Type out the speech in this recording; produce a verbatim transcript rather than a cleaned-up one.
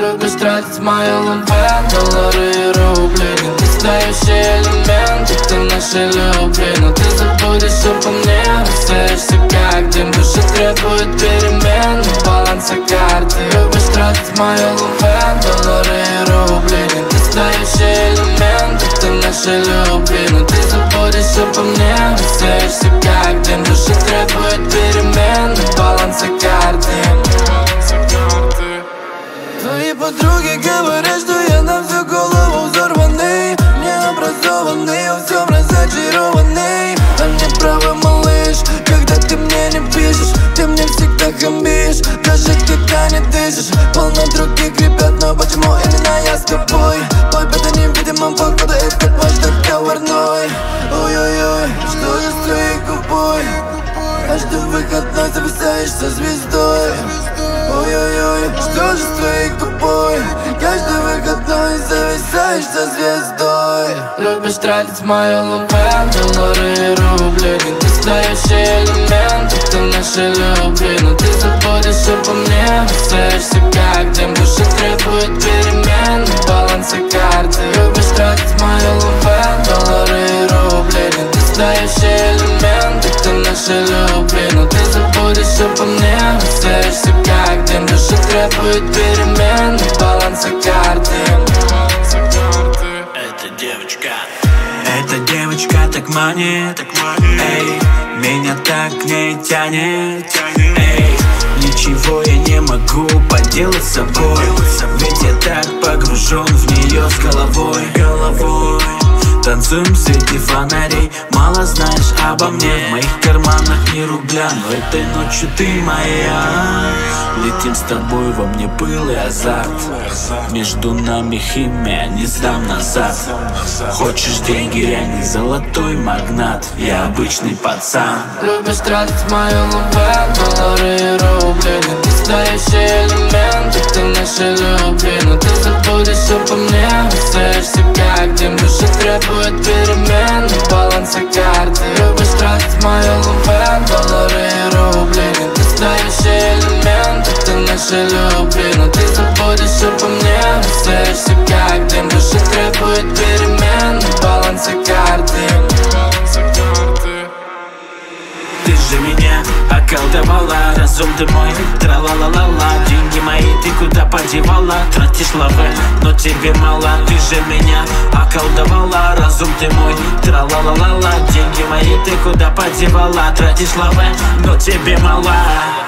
Любишь тратить мои лаве, доллары и рубли. Недостающие элементы, ты нашей любви. Но ты забудешь обо мне, расстаешься как дым. Душа требует перемен, баланса карты. Любишь тратить мои лаве, доллары и рубли. Недостающие элементы, ты нашей любви. Но ты забудешь обо мне, расстаешься как дым. Душа требует перемен, баланса карты. Твои подруги говорят, что я на всю голову взорванный, необразованный, во всем разочарованный. А мне правы, малыш, когда ты мне не пишешь. Ты мне всегда хамбишь, даже когда не дышишь. Полно других ребят, но почему именно я с тобой? Победа невидимым походу, это ваш договорной. Ой-ой-ой, что же с твоей губой? Каждый выходной зависаешь со звездой. Ой-ой-ой, что же с твоей губой? Каждый выходной зависаешь со звездой. Любишь тратить мою лаве, доллары и рубли. Недостающие элементы, ты нашей любви. Но ты забудешь обо мне, расстаешься как дым. Душа требует перемен, баланса карты. Любишь тратить мою лаве, доллары и рубли. Недостающие элементы, ты нашей любви. Но ты забудешь обо мне, расстаешься как дым. Душа требует перемен, баланса карты. Эта девочка, эта девочка так манит, эй, меня так к ней тянет, эй, ничего я не могу поделать с собой, ведь я так погружен в нее с головой, головой. Танцуем в свете фонарей, мало знаешь обо мне. В моих карманах ни рубля, но этой ночью ты моя. Летим с тобой, во мне пыл и азарт. Между нами химия, не сдам назад. Хочешь деньги, я не золотой магнат, я обычный пацан. Любишь тратить мою лаве, доллары и рубли. Недостающие элементы, ты нашей любви. Но ты забудешь обо мне, расстаешься как дым. Душа требует перемен, баланса карты. Любишь тратить мою лаве, доллары и рубли. Недостающие элементы, ты нашей любви. Но ты забудешь обо мне, расстаешься как дым. Душа требует перемен, баланса карты. Ты же меня околдовала, разум ты мой, тра-ла-ла-ла-ла. Деньги мои ты куда подевала, тратишь лаве, но тебе мало. Ты же меня околдовала, разум ты мой, тра-ла-ла-ла-ла. Деньги мои ты куда подевала, тратишь лаве, но тебе мало.